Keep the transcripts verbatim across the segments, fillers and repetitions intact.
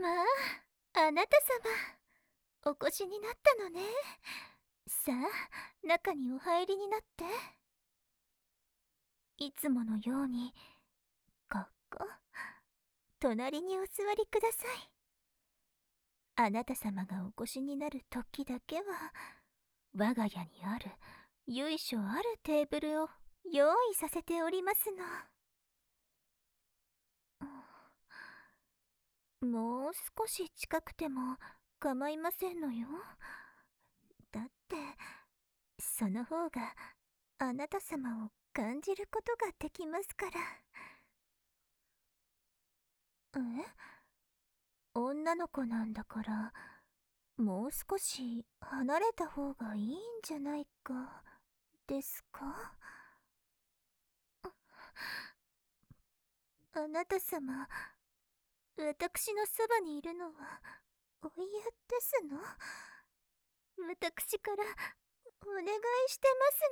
まあ、あなた様、お越しになったのね。さあ、中にお入りになって。いつものように、ここ、隣にお座りください。あなた様がお越しになる時だけは、我が家にある由緒あるテーブルを用意させておりますの。もう少し近くても構いませんのよ。だって、その方があなた様を感じることができますから。え？女の子なんだから、もう少し離れた方がいいんじゃないか、ですか？あなた様、私のそばにいるのはお嫌ですの？私からお願いして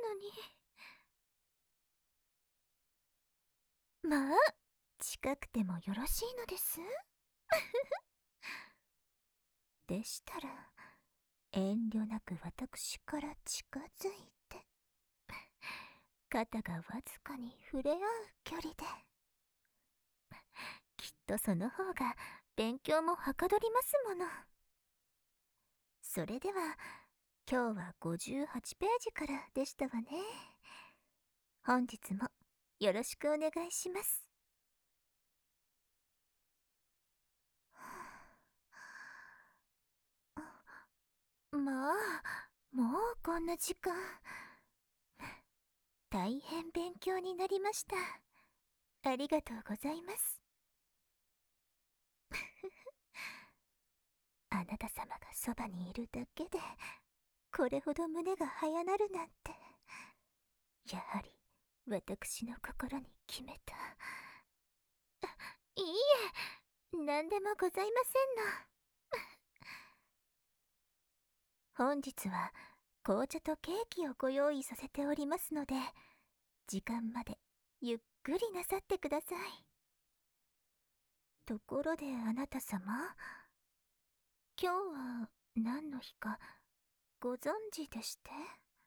ますのに。まあ、近くてもよろしいのです。でしたら、遠慮なく私から近づいて、肩がわずかに触れ合う距離で、きっとその方が勉強もはかどりますもの。それでは、今日はごじゅうはちページからでしたわね。本日もよろしくお願いします。まあ、もうこんな時間。大変勉強になりました。ありがとうございます。あなた様がそばにいるだけで、これほど胸が早なるなんて。やはり、私の心に決めた。いいえ、何でもございませんの。本日は紅茶とケーキをご用意させておりますので、時間までゆっくりなさってください。ところであなた様、今日は何の日かご存知でして？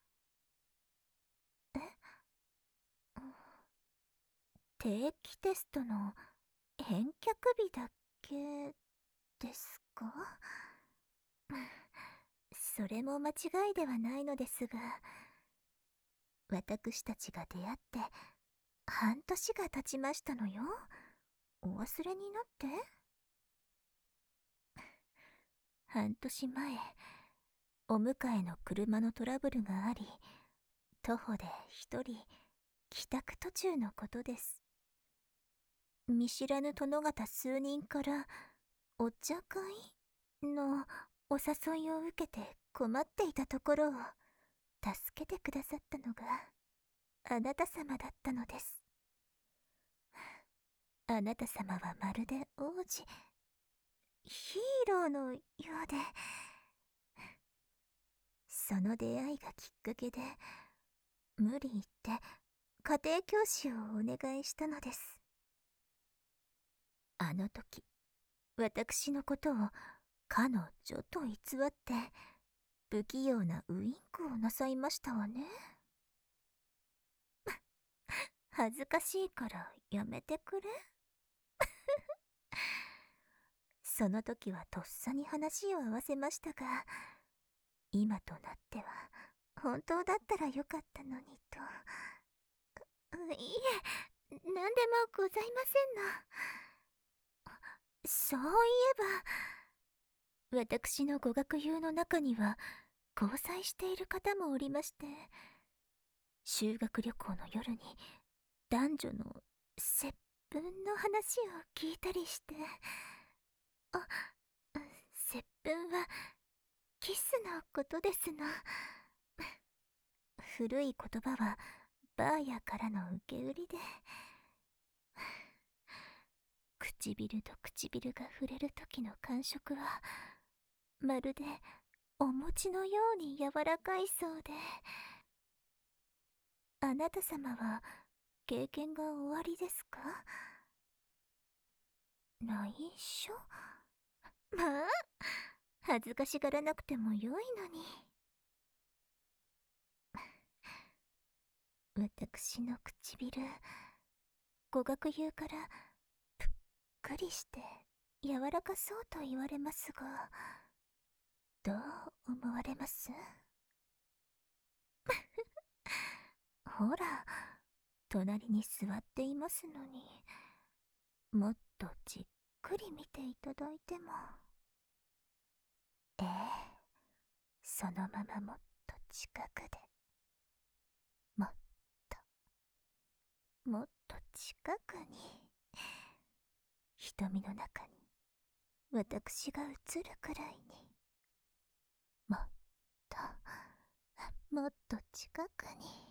え？定期テストの返却日だっけですか？それも間違いではないのですが、私たちが出会って半年が経ちましたのよ。お忘れになって？半年前、お迎えの車のトラブルがあり、徒歩で一人帰宅途中のことです。見知らぬ殿方数人からお茶会のお誘いを受けて困っていたところを助けてくださったのがあなた様だったのです。あなた様はまるで王子、ヒーローのようで、その出会いがきっかけで無理言って家庭教師をお願いしたのです。あの時、私のことを彼女と偽って不器用なウインクをなさいましたわね。恥ずかしいからやめてくれ。その時はとっさに話を合わせましたが、今となっては本当だったらよかったのにと。いいえ、何でもございませんの。そういえば、私の語学友の中には交際している方もおりまして、修学旅行の夜に男女の接吻の話を聞いたりして。あ、接吻はキスのことですの。古い言葉はバーヤからの受け売りで、唇と唇が触れる時の感触はまるでお餅のように柔らかいそうで。あなた様は経験がおありですか？内緒？ まあ、恥ずかしがらなくてもよいのに。私の唇、語学友からぷっくりして柔らかそうと言われますが、どう思われます？ほら、隣に座っていますのに、もっとじっくり見ていただいても。ええ、そのままもっと近くで、もっと、もっと近くに、瞳の中に私が映るくらいに、もっと、もっと近くに。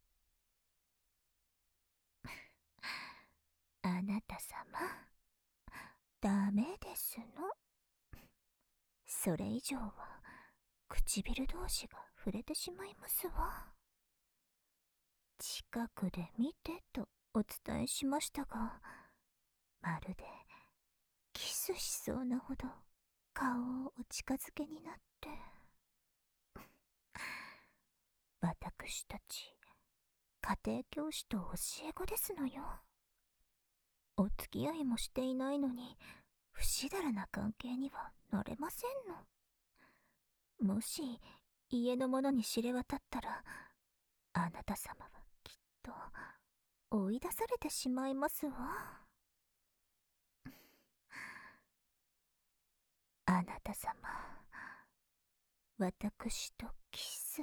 あなた様、ダメですの。それ以上は唇同士が触れてしまいますわ。近くで見てとお伝えしましたが、まるでキスしそうなほど顔をお近づけになって。私たち家庭教師と教え子ですのよ。お付き合いもしていないのに不死だらな関係にはなれませんの。もし家の者に知れ渡ったら、あなた様はきっと追い出されてしまいますわ。あなた様、私とキス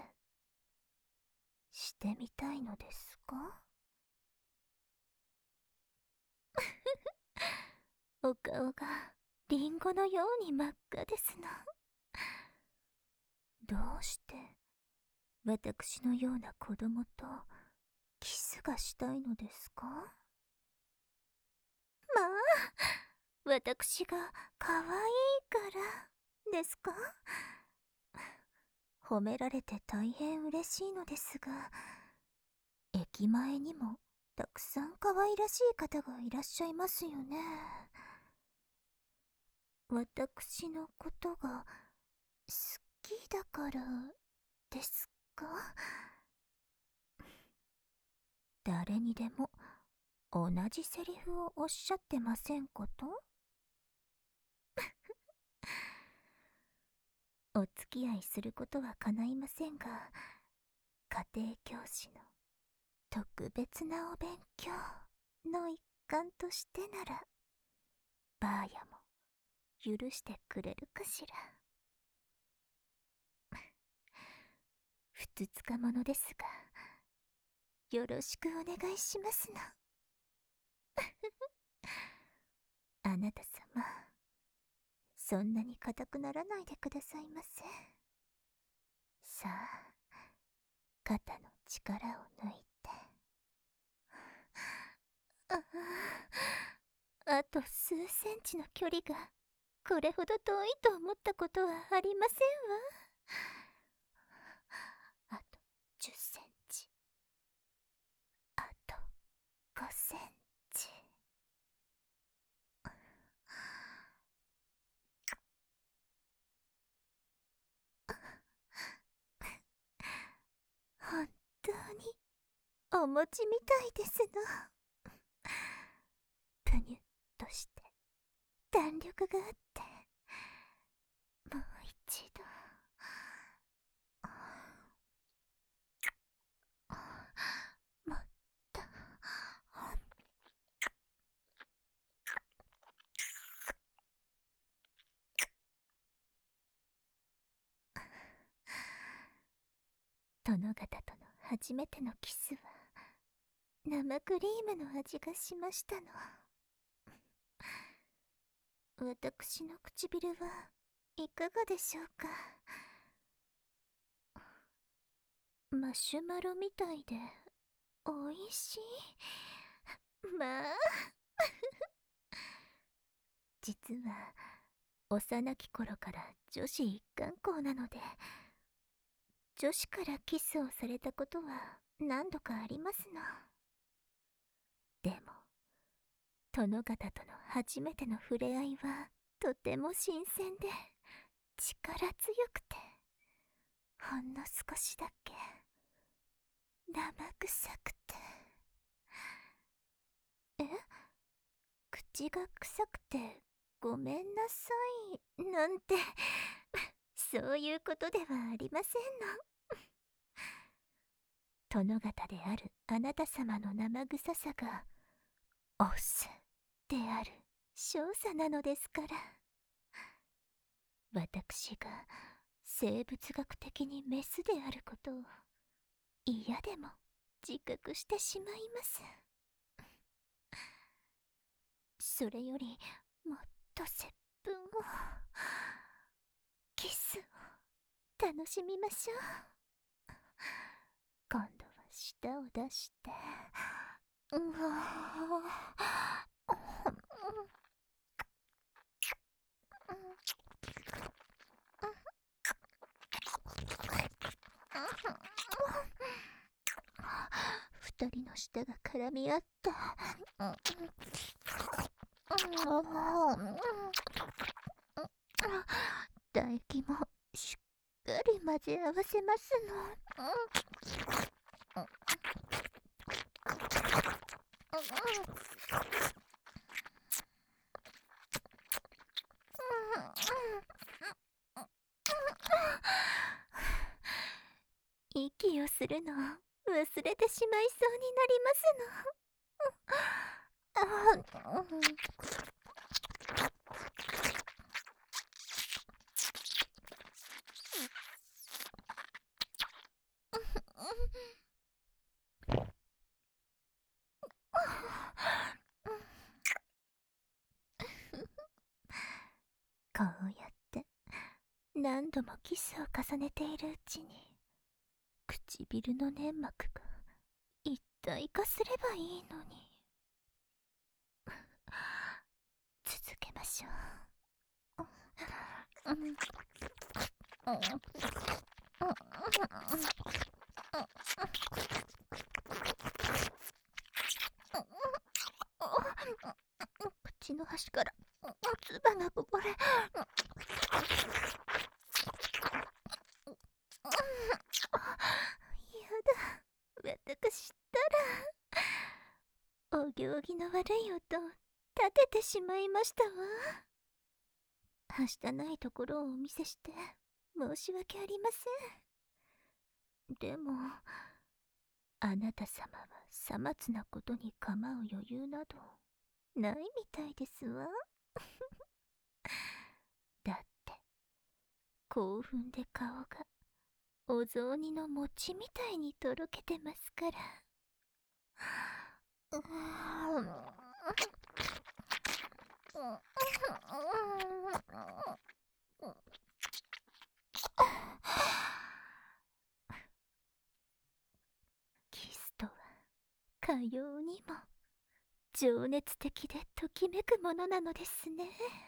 してみたいのですか？お顔がリンゴのように真っ赤ですの。どうして私のような子供とキスがしたいのですか？まあ、私が可愛いからですか？褒められて大変嬉しいのですが、駅前にもたくさん可愛らしい方がいらっしゃいますよね。私のことが好きだからですか？誰にでも同じセリフをおっしゃってませんこと？お付き合いすることは叶いませんが、家庭教師の特別なお勉強の一環としてなら、ばあやも許してくれるかしら。ふつつかものですが、よろしくお願いしますの。あなた様、そんなに硬くならないでくださいませ。さあ、肩の力を抜いて。ああ、あと数センチの距離がこれほど遠いと思ったことはありませんわ。あとじゅっセンチ、あとごセンチ。本当にお餅みたいですの。ぷにゅっとして弾力があって、もう一度。もっと。殿方との初めてのキスは生クリームの味がしましたの。私の唇はいかがでしょうか？マシュマロみたいでおいしい。まあ実は幼き頃から女子一貫校なので、女子からキスをされたことは何度かありますの。でも殿方との初めての触れ合いはとても新鮮で力強くて、ほんの少しだけ生臭くて。え、口が臭くてごめんなさいなんてそういうことではありませんの。殿方であるあなた様の生臭さがオスである少佐なのですから。私が生物学的にメスであることを嫌でも自覚してしまいます。それよりもっと接吻を、キスを楽しみましょう。今度は舌を出して、うわ二人の舌が絡み合った。唾液もしっかり混ぜ合わせますの。息をするのを忘れてしまいそうになりますの。あこうやって何度もキスを重ねているうちに、唇の粘膜が一体化すればいいのに。続けましょう。口の端から唾がこぼれ。やだ、私ったらお行儀の悪い音を立ててしまいましたわ。はしたないところをお見せして申し訳ありません。でもあなた様はさまつなことに構う余裕などないみたいですわ。だって興奮で顔がお雑煮の餅みたいにとろけてますから。うーんキスとはかようにも情熱的でときめくものなのですね。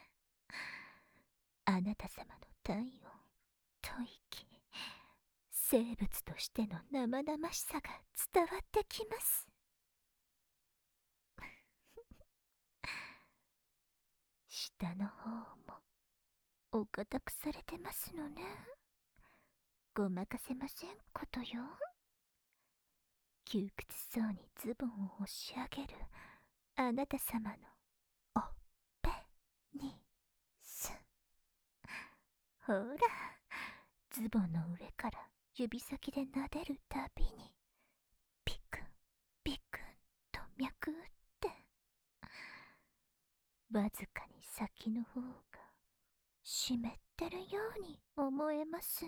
あなた様の体温、吐息、生物としての生々しさが伝わってきます。下の方もお堅くされてますのね。ごまかせませんことよ。窮屈そうにズボンを押し上げるあなた様のおっぺにす。ほら、ズボンの上から指先で撫でるたびにピクンピクンと脈打って、わずかに先の方が湿ってるように思えますの。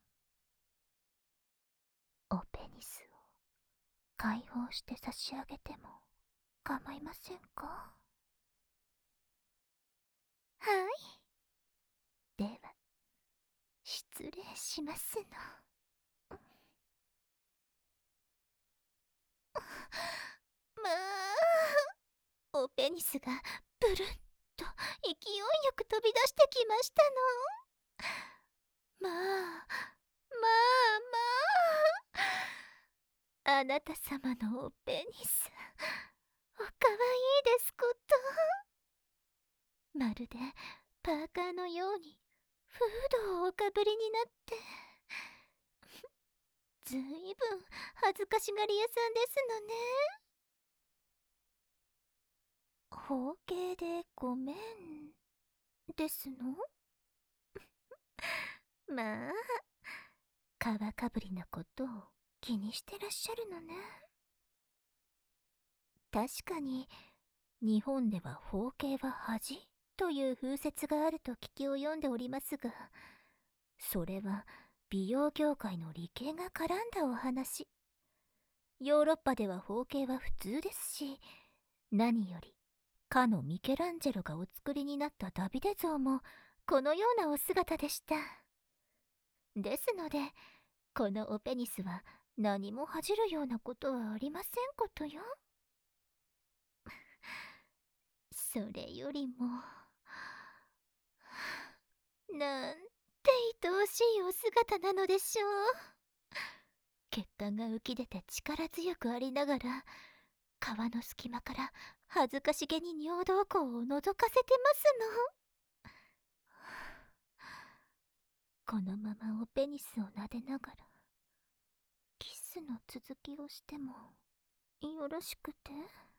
おペニスを解放して差し上げても構いませんか？はい。では失礼しますの。まあ、おペニスがブルンと勢いよく飛び出してきましたの。まあまあまあ、あなた様のおペニスおかわいいですこと。まるでパーカーのようにフードをおかぶりになって、ずいぶん恥ずかしがり屋さんですのね。包茎でごめんですの。まあ、皮かぶりなことを気にしてらっしゃるのね。確かに日本では包茎は恥という風説があると聞き及んでおりますが、それは美容業界の理系が絡んだお話。ヨーロッパでは包茎は普通ですし、何よりかのミケランジェロがお作りになったダビデ像もこのようなお姿でした。ですので、このオペニスは何も恥じるようなことはありませんことよ。それよりも、なんて愛おしいお姿なのでしょう。血管が浮き出て力強くありながら、皮の隙間から恥ずかしげに尿道口を覗かせてますの。このままオペニスを撫でながらキスの続きをしてもよろしくて。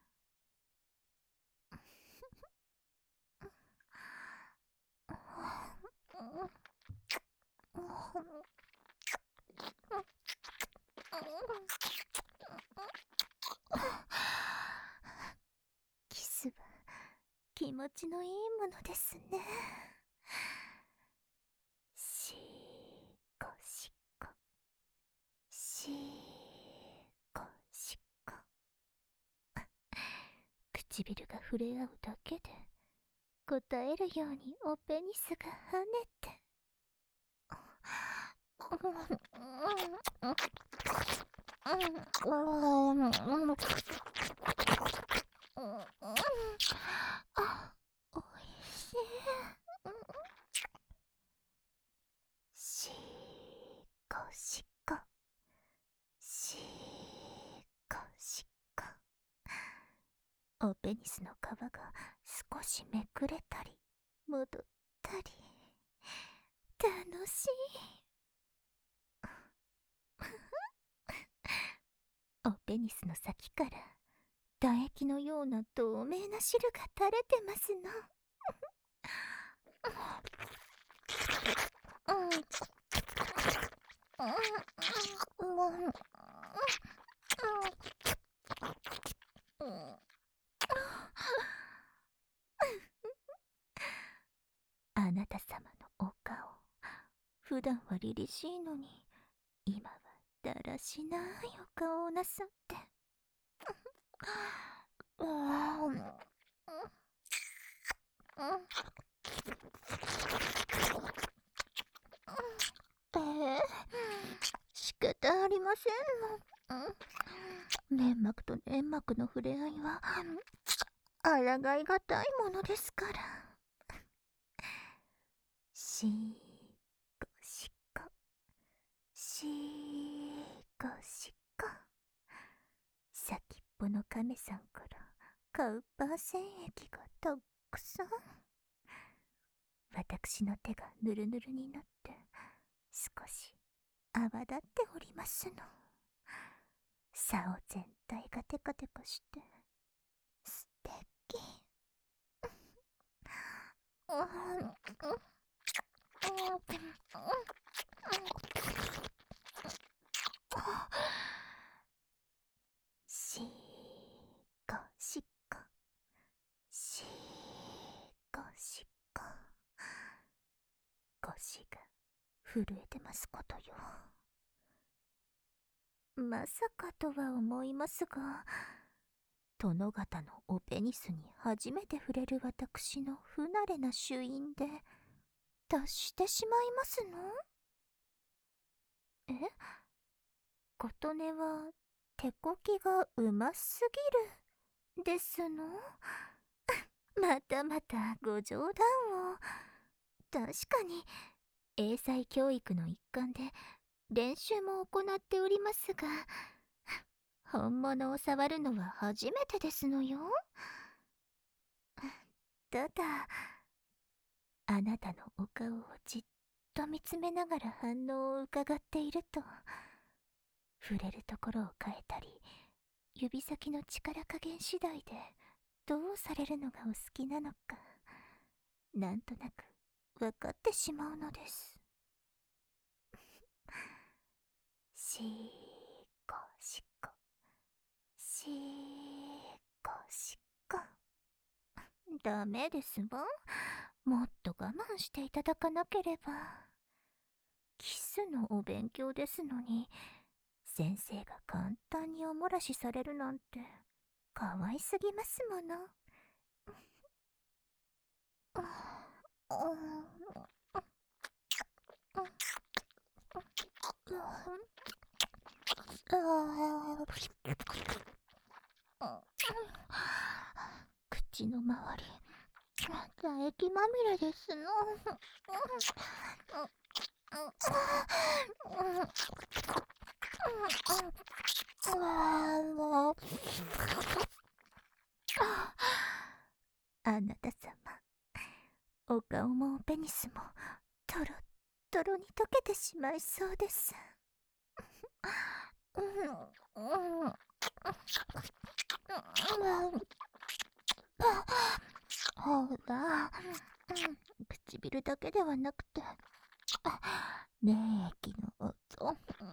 キスは気持ちのいいものですね。しこしこしこしこ。唇が触れ合うだけで答えるようにオペニスが跳ねて。あ、おいしい。しこしこしこしこ。オペニスの皮が少しめくれたり戻ったり、楽しい。オペニスの先から唾液のような透明な汁が垂れてますの。あなた様のお顔、普段は凛々しいのに今はだらしないお顔をなさって。ええ、仕方ありませんの。粘膜と粘膜の触れ合いは抗いがたいものですから。しこしこしこしこ。先っぽの亀さんからカウパー腺液がたくさん。私の手がぬるぬるになって少し泡立っておりますの。竿全体がテカテカして素敵。しこしこしこしこ。腰が震えてますことよ。まさかとは思いますが、殿方のオペニスに初めて触れる私の不慣れな朱印で達してしまいますの。え、琴音は手こきがうますぎるですの。またまたご冗談を。確かに英才教育の一環で練習も行っておりますが、本物を触るのは初めてですのよ。ただあなたのお顔をじっと見つめながら反応を伺っていると、触れるところを変えたり、指先の力加減次第でどうされるのがお好きなのか、なんとなく分かってしまうのです。しーこしこ、しーこしこ。ダメですわ。もっと我慢していただかなければ。キスのお勉強ですのに、先生が簡単にお漏らしされるなんて、かわいすぎますもの。口の周り、唾液まみれですの。あなた様、お顔もおペニスもトロットロに溶けてしまいそうです。ほら、唇だけではなくて、粘液の音、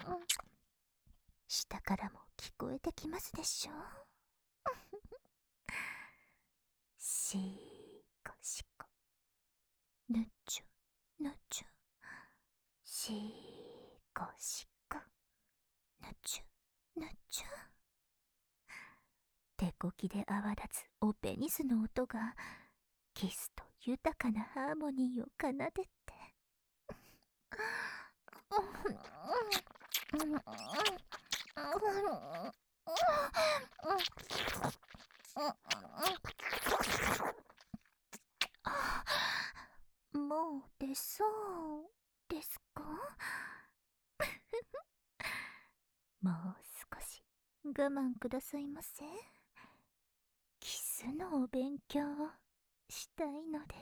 下からも聞こえてきますでしょう。しーこしこ、ぬちゅぬちゅ、しーこしこ、ぬちゅぬちゅ。手こきで泡立つおペニスの音がキスと豊かなハーモニーを奏でて、もう出そうですか？もう少し我慢くださいませ。キスのお勉強をしたいのです。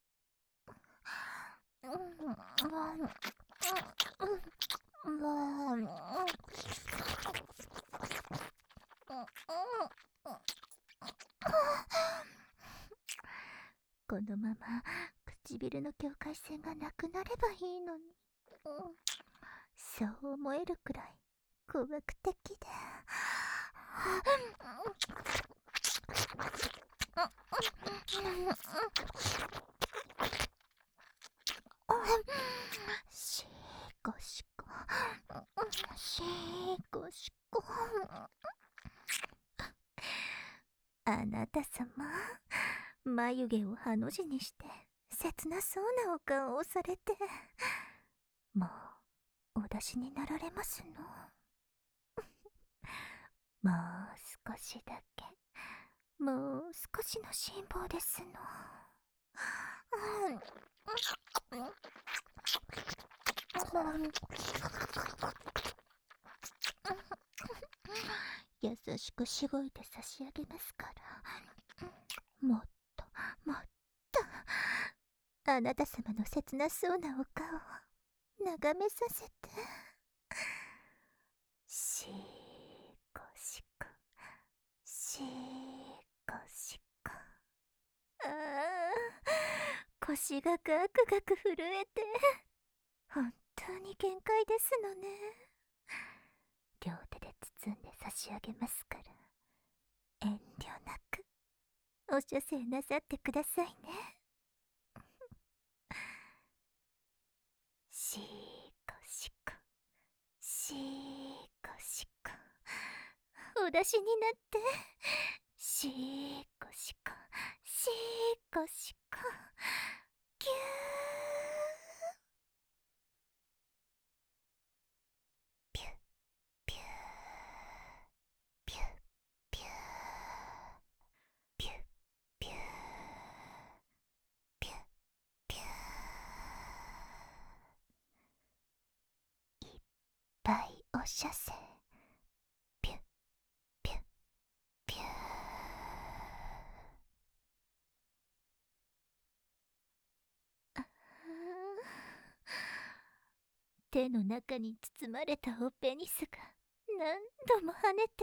このまま唇の境界線がなくなればいいのに、そう思えるくらい怖くてきで。しーこしこ、しーこしこ。あなた様、眉毛をハの字にして切なそうなお顔をされて、もうお出しになられますの。もう少しだけ、もう少しの辛抱ですの。優しくしごいて差し上げますから。もっともっとあなた様の切なそうなお顔を眺めさせて。しーこしこ、しーこしこ。ああ、腰がガクガク震えて、本当に限界ですのね。両手で包んで差し上げますから、遠慮なくお射精なさってくださいね。しーこしこ、しーこしこ。お出しになって、しーこしこ、しーこしこ。ぎゅー。ピュッピュー、ピュッピュー、ピュッピュー、ピュッピュー。いっぱいお射精。ピュッピュッピュー。 手の中に包まれたおペニスが何度も跳ねて、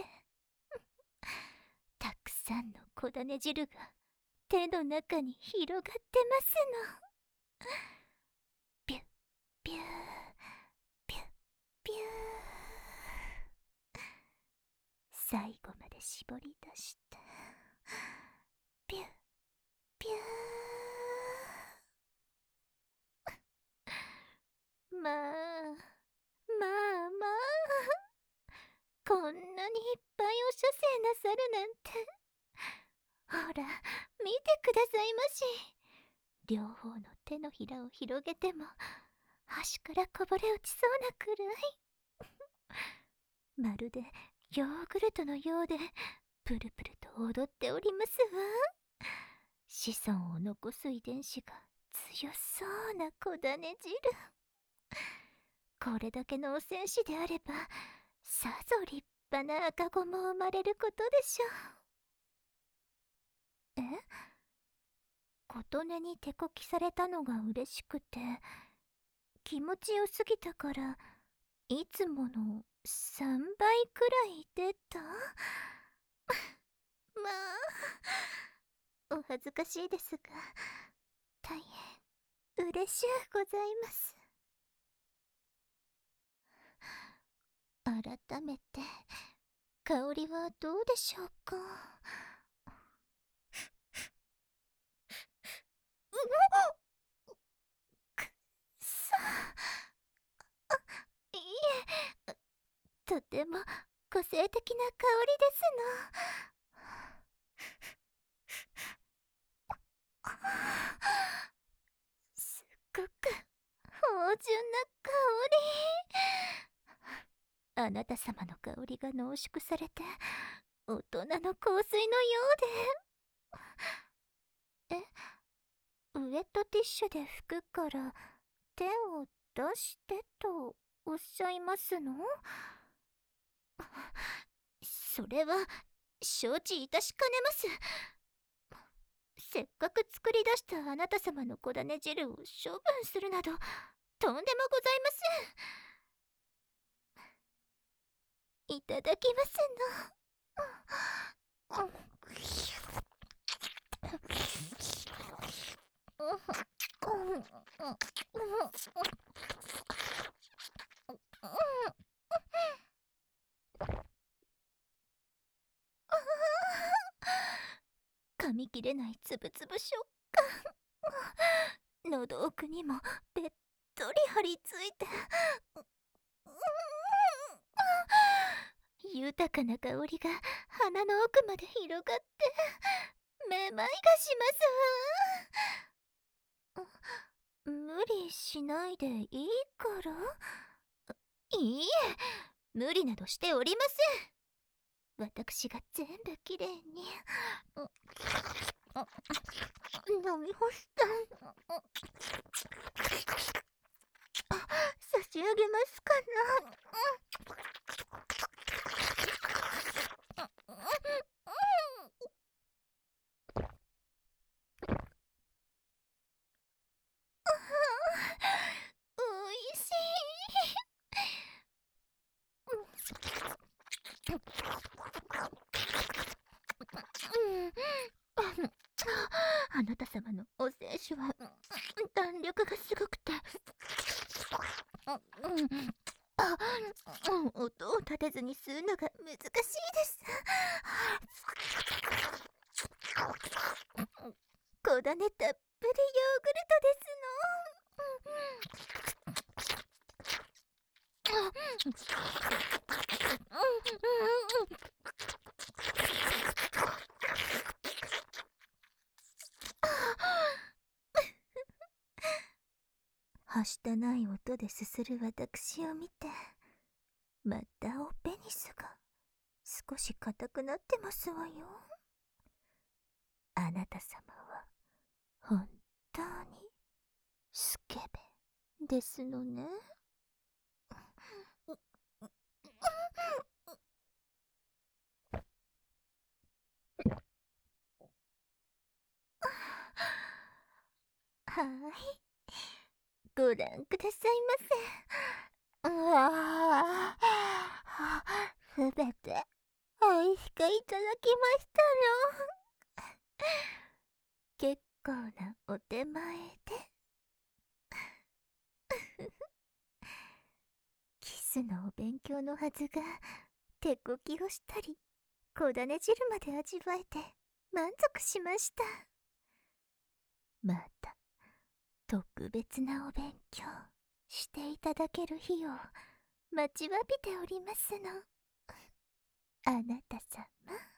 たくさんの小種汁が手の中に広がってますの。ピュッピューピュッピュー、最後まで絞り出して、ピュッピュー。まあまあまあ、こんなにいっぱいお射精なさるなんて。ほら見てくださいまし。両方の手のひらを広げても端からこぼれ落ちそうなくらい。まるでヨーグルトのようでプルプルと踊っておりますわ。子孫を残す遺伝子が強そうな小種汁。これだけのお戦士であればさぞ立派な赤子も生まれることでしょう。え、琴音に手こきされたのが嬉しくて気持ちよすぎたからいつものさんばいくらい出た。まあお恥ずかしいですが大変嬉しゅうございます。改めて香りはどうでしょうか。くっさあ、いえ、とても個性的な香りですの。すっごく芳醇な香り。あなた様の香りが濃縮されて大人の香水のようで。え、ウェットティッシュで拭くから手を出してとおっしゃいますの？それは承知いたしかねます。せっかく作り出したあなた様の小種汁を処分するなどとんでもございません。いただきますの。噛み切れないつぶつぶ食感。喉奥にもべっとり張り付いて、豊かな香りが鼻の奥まで広がってめまいがしますわ。無理しないでいいから。いいえ、無理などしておりません。私が全部きれいに飲み干した。差し上げますかな。おいしい。あなた様のお精子は弾力がすごくて音を立てずに吸うのが難しいです。小種たっぷりヨーグルトですの。はしたない音ですする私を見て、またおペニスが少し硬くなってますわよ。あなた様は本当にスケベですのね。はい、ご覧くださいませ。 うわあ、すべて美味しくいただきましたの。結構なお手前で。キスのお勉強のはずが、手こきをしたり、こだね汁まで味わえて満足しました。また、特別なお勉強していただける日を待ちわびておりますの。あなた様。